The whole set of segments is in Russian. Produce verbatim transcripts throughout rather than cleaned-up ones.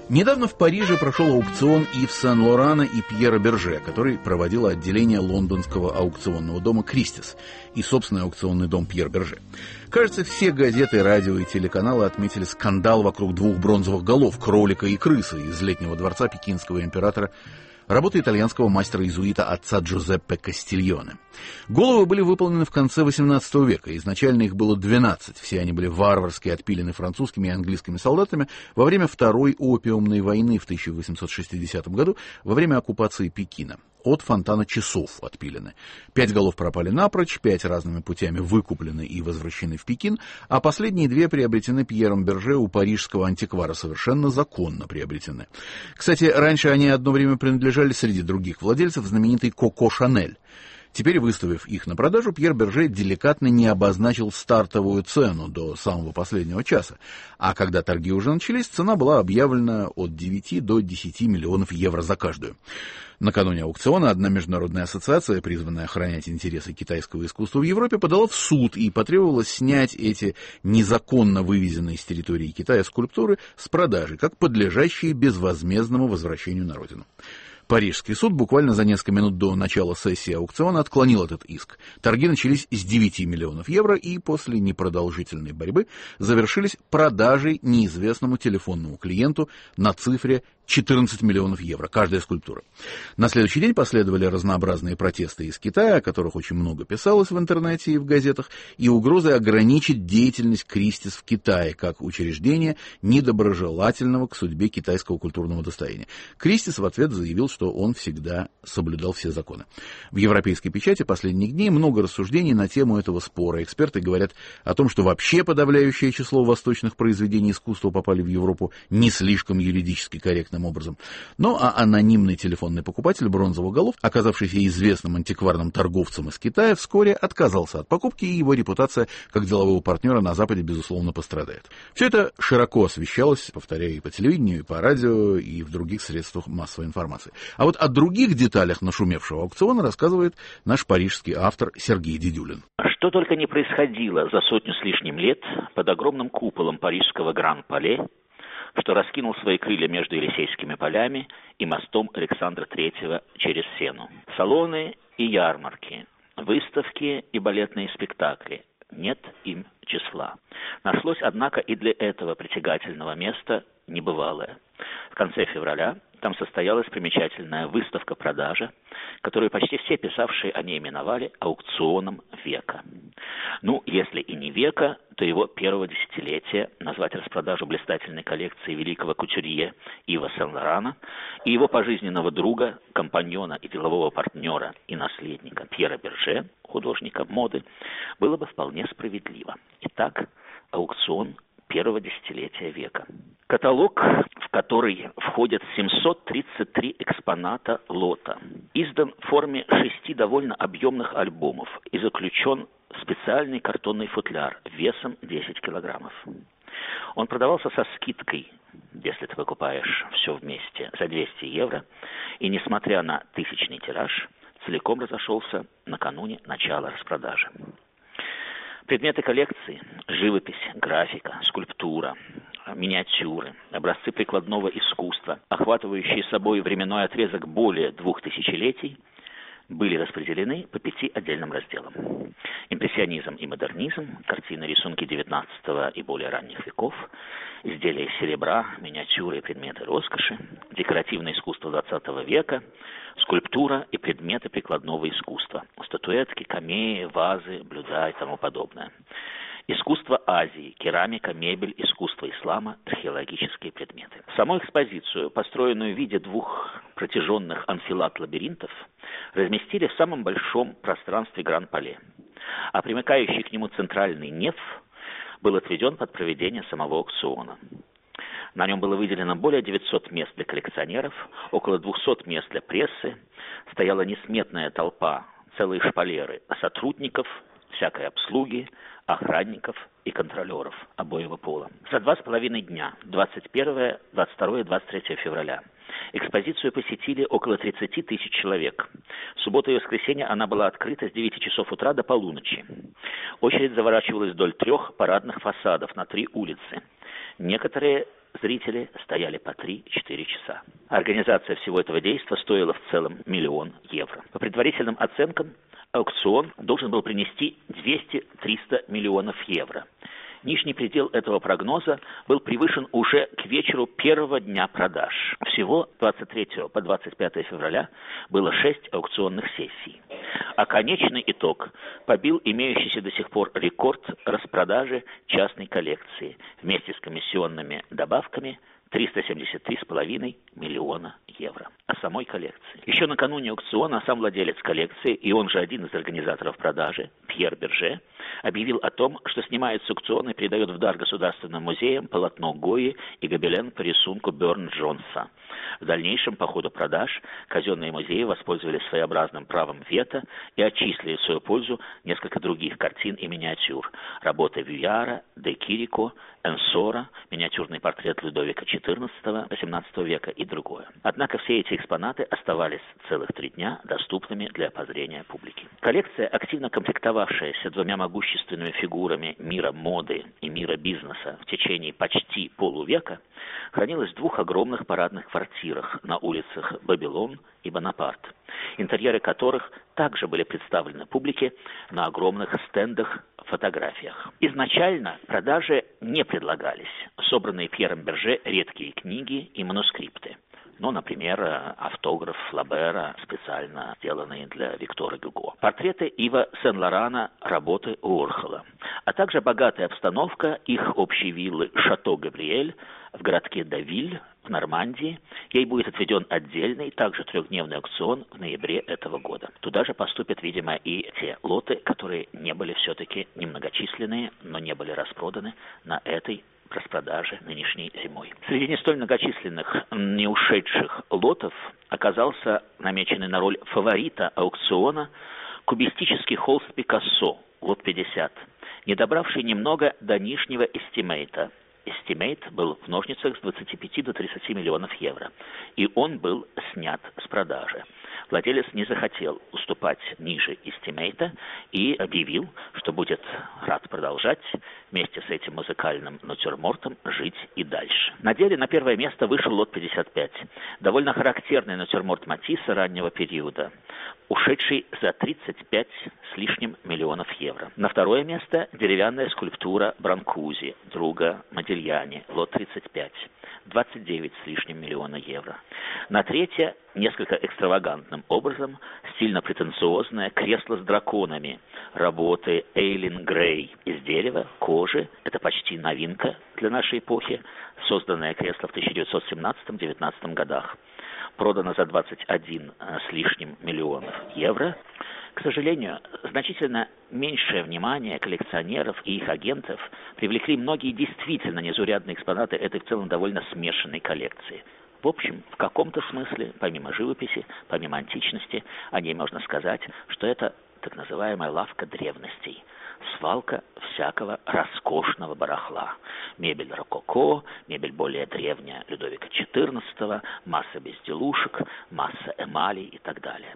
Недавно в Париже прошел аукцион Ив Сен-Лорана и Пьера Берже, который проводило отделение лондонского аукционного дома «Кристис» и собственный аукционный дом Пьер Берже. Кажется, все газеты, радио и телеканалы отметили скандал вокруг двух бронзовых голов, кролика и крысы из летнего дворца пекинского императора, работы итальянского мастера-иезуита отца Джузеппе Кастильоне. Головы были выполнены в конце восемнадцатого века, изначально их было двенадцать, все они были варварски отпилены французскими и английскими солдатами во время Второй опиумной войны в тысяча восемьсот шестидесятом году, во время оккупации Пекина. От фонтана часов отпилены. Пять голов пропали напрочь, пять разными путями выкуплены и возвращены в Пекин, а последние две приобретены Пьером Берже у парижского антиквара, совершенно законно приобретены. Кстати, раньше они одно время принадлежали среди других владельцев знаменитой Коко Шанель. Теперь, выставив их на продажу, Пьер Берже деликатно не обозначил стартовую цену до самого последнего часа, а когда торги уже начались, цена была объявлена от девяти до десяти миллионов евро за каждую. Накануне аукциона одна международная ассоциация, призванная охранять интересы китайского искусства в Европе, подала в суд и потребовала снять эти незаконно вывезенные с территории Китая скульптуры с продажи, как подлежащие безвозмездному возвращению на родину. Парижский суд буквально за несколько минут до начала сессии аукциона отклонил этот иск. Торги начались с девяти миллионов евро и после непродолжительной борьбы завершились продажей неизвестному телефонному клиенту на цифре четырнадцать миллионов евро, каждая скульптура. На следующий день последовали разнообразные протесты из Китая, о которых очень много писалось в интернете и в газетах, и угрозы ограничить деятельность Кристис в Китае как учреждения, недоброжелательного к судьбе китайского культурного достояния. Кристис в ответ заявил, что он всегда соблюдал все законы. В европейской печати последних дней много рассуждений на тему этого спора. Эксперты говорят о том, что вообще подавляющее число восточных произведений искусства попали в Европу не слишком юридически корректным образом. Ну а анонимный телефонный покупатель бронзовых голов, оказавшийся известным антикварным торговцем из Китая, вскоре отказался от покупки, и его репутация как делового партнера на Западе, безусловно, пострадает. Все это широко освещалось, повторяю, и по телевидению, и по радио, и в других средствах массовой информации. А вот о других деталях нашумевшего аукциона рассказывает наш парижский автор Сергей Дедюлин. Что только не происходило за сотню с лишним лет под огромным куполом парижского Гран-Пале, что раскинул свои крылья между Елисейскими полями и мостом Александра Третьего через Сену. Салоны и ярмарки, выставки и балетные спектакли. Нет им числа. Нашлось, однако, и для этого притягательного места небывалое. В конце февраля там состоялась примечательная выставка-продажа, которую почти все писавшие о ней именовали аукционом века. Ну, если и не века, то его первого десятилетия назвать распродажу блистательной коллекции великого кутюрье Ива Сен-Лорана и его пожизненного друга, компаньона и делового партнера и наследника Пьера Берже, художника моды, было бы вполне справедливо. Итак, аукцион первого десятилетия века. Каталог, в который входят семьсот тридцать три экспоната лота, издан в форме шести довольно объемных альбомов и заключен в специальный картонный футляр весом десять килограммов. Он продавался со скидкой, если ты покупаешь все вместе, за двести евро, и, несмотря на тысячный тираж, целиком разошелся накануне начала распродажи. Предметы коллекции – живопись, графика, скульптура, миниатюры, образцы прикладного искусства, охватывающие собой временной отрезок более двух тысячелетий, были распределены по пяти отдельным разделам. Импрессионизм и модернизм, картины, рисунки девятнадцатого и более ранних веков, изделия из серебра, миниатюры и предметы роскоши, декоративное искусство двадцатого века, скульптура и предметы прикладного искусства, статуэтки, камеи, вазы, блюда и тому подобное. Искусство Азии, керамика, мебель, искусство ислама, археологические предметы. Саму экспозицию, построенную в виде двух протяженных анфилад-лабиринтов, разместили в самом большом пространстве Гран-Пале, а примыкающий к нему центральный неф был отведен под проведение самого аукциона. На нем было выделено более девятисот мест для коллекционеров, около двухсот мест для прессы, стояла несметная толпа, целые шпалеры сотрудников, всякой обслуги, охранников и контролеров обоего пола. За два с половиной дня, двадцать первого, двадцать второго и двадцать третьего февраля, экспозицию посетили около тридцати тысяч человек. В субботу и воскресенье она была открыта с девяти часов утра до полуночи. Очередь заворачивалась вдоль трех парадных фасадов на три улицы. Некоторые зрители стояли по три-четыре часа. Организация всего этого действа стоила в целом миллион евро. По предварительным оценкам, аукцион должен был принести двести-триста миллионов евро. Нижний предел этого прогноза был превышен уже к вечеру первого дня продаж. Всего с двадцать третьего по двадцать пятое февраля было шесть аукционных сессий. А конечный итог побил имеющийся до сих пор рекорд распродажи частной коллекции вместе с комиссионными добавками триста семьдесят три с половиной миллиона евро. О самой коллекции. Еще накануне аукциона сам владелец коллекции, и он же один из организаторов продажи, Пьер Берже, объявил о том, что снимает с аукциона и передает в дар государственным музеям полотно Гойи и гобелен по рисунку Бёрн-Джонса. В дальнейшем по ходу продаж казенные музеи воспользовались своеобразным правом вето и отчислили в свою пользу несколько других картин и миниатюр. Работы Вюяра, де Кирико, Энсора, миниатюрный портрет Людовика четырнадцатого-восемнадцатого века и другое. Однако все эти экспонаты оставались целых три дня доступными для обозрения публики. Коллекция, активно комплектовавшаяся двумя могущественными фигурами мира моды и мира бизнеса в течение почти полувека, хранилась в двух огромных парадных квартирах на улицах Бабилон и Бонапарт, интерьеры которых также были представлены публике на огромных стендах фотографиях. Изначально продажи не предлагались собранные Пьером Берже редкие книги и манускрипты. Ну, например, автограф Флабера, специально сделанный для Виктора Гюго. Портреты Ива Сен-Лорана, работы Уорхола, а также богатая обстановка их общей виллы Шато Габриэль в городке Давиль в Нормандии. Ей будет отведен отдельный, также трехдневный аукцион в ноябре этого года. Туда же поступят, видимо, и те лоты, которые не были все-таки немногочисленные, но не были распроданы на этой распродажи нынешней зимой. Среди не столь многочисленных, не ушедших лотов оказался намеченный на роль фаворита аукциона кубистический холст Пикассо, лот пятьдесят, не добравший немного до нижнего эстимейта. Эстимейт был в ножницах с двадцати пяти до тридцати миллионов евро, и он был снят с продажи. Владелец не захотел уступать ниже эстимейта и объявил, что будет рад продолжать вместе с этим музыкальным натюрмортом жить и дальше. На деле на первое место вышел лот пятьдесят пять, довольно характерный натюрморт Матисса раннего периода, ушедший за тридцать пять с лишним миллионов евро. На второе место деревянная скульптура Бранкузи, друга Модильяни, лот тридцать пять, двадцать девять с лишним миллиона евро. На третье, несколько экстравагантным образом, стильно-претенциозное кресло с драконами, работы Эйлин Грей из дерева, кожи, это почти новинка для нашей эпохи, созданное кресло в тысяча девятьсот семнадцатом-девятнадцатом годах. Продано за двадцать один с лишним миллионов евро. К сожалению, значительно меньшее внимание коллекционеров и их агентов привлекли многие действительно незаурядные экспонаты этой в целом довольно смешанной коллекции. В общем, в каком-то смысле, помимо живописи, помимо античности, о ней можно сказать, что это так называемая лавка древностей, свалка всякого роскошного барахла. Мебель рококо, мебель более древняя Людовика четырнадцатого, масса безделушек, масса эмалей и так далее.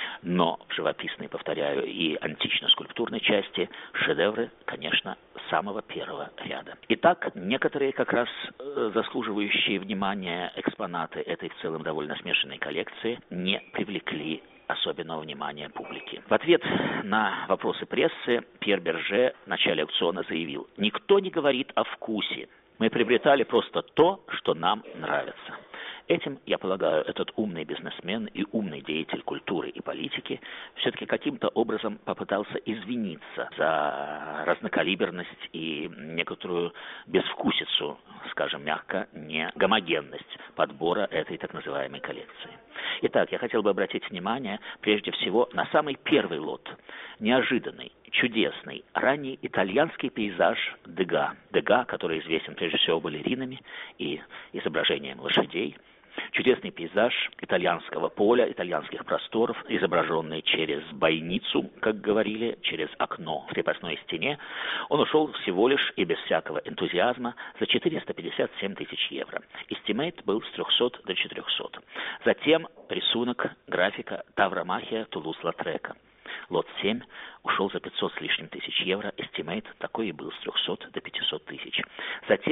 Но в живописной, повторяю, и антично-скульптурной части шедевры, конечно, самого первого ряда. Итак, некоторые как раз э, заслуживающие внимания экспонаты этой в целом довольно смешанной коллекции не привлекли особенного внимания публики. В ответ на вопросы прессы Пьер Берже в начале аукциона заявил: «Никто не говорит о вкусе. Мы приобретали просто то, что нам нравится». Этим, я полагаю, этот умный бизнесмен и умный деятель культуры и политики все-таки каким-то образом попытался извиниться за разнокалиберность и некоторую безвкусицу, скажем мягко, не гомогенность подбора этой так называемой коллекции. Итак, я хотел бы обратить внимание прежде всего на самый первый лот. Неожиданный, чудесный, ранний итальянский пейзаж Дега. Дега, который известен прежде всего балеринами и изображением лошадей. Чудесный пейзаж итальянского поля, итальянских просторов, изображенный через бойницу, как говорили, через окно в крепостной стене. Он ушел всего лишь и без всякого энтузиазма за четыреста пятьдесят семь тысяч евро. Эстимейт был с трехсот до четырехсот. Затем рисунок, графика Тавромахия Тулуз-Латрека. Лот семь ушел за пятьсот с лишним тысяч евро. Эстимейт такой и был с трехсот до пятисот тысяч. Затем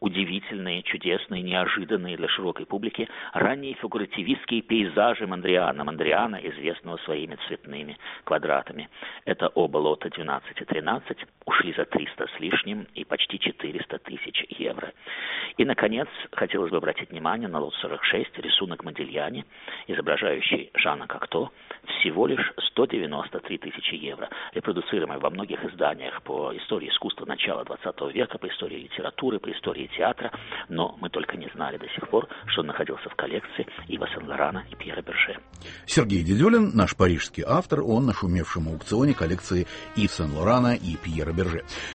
удивительные, чудесные, неожиданные для широкой публики ранние фигуративистские пейзажи Мондриана. Мондриана, известного своими цветными квадратами. Это оба лота двенадцать и тринадцать ушли за триста с лишним и почти четыреста тысяч евро. И, наконец, хотелось бы обратить внимание на лот сорок шесть, рисунок Модильяни, изображающий Жана Кокто, всего лишь сто девяносто три тысячи евро, репродуцируемый во многих изданиях по истории искусства начала двадцатого века, по истории литературы, по истории театра, но мы только не знали до сих пор, что он находился в коллекции Ива Сен-Лорана и Пьера Берже. Сергей Дедюлин, наш парижский автор, он на шумевшем аукционе коллекции Ив Сен-Лорана и Пьера Берже.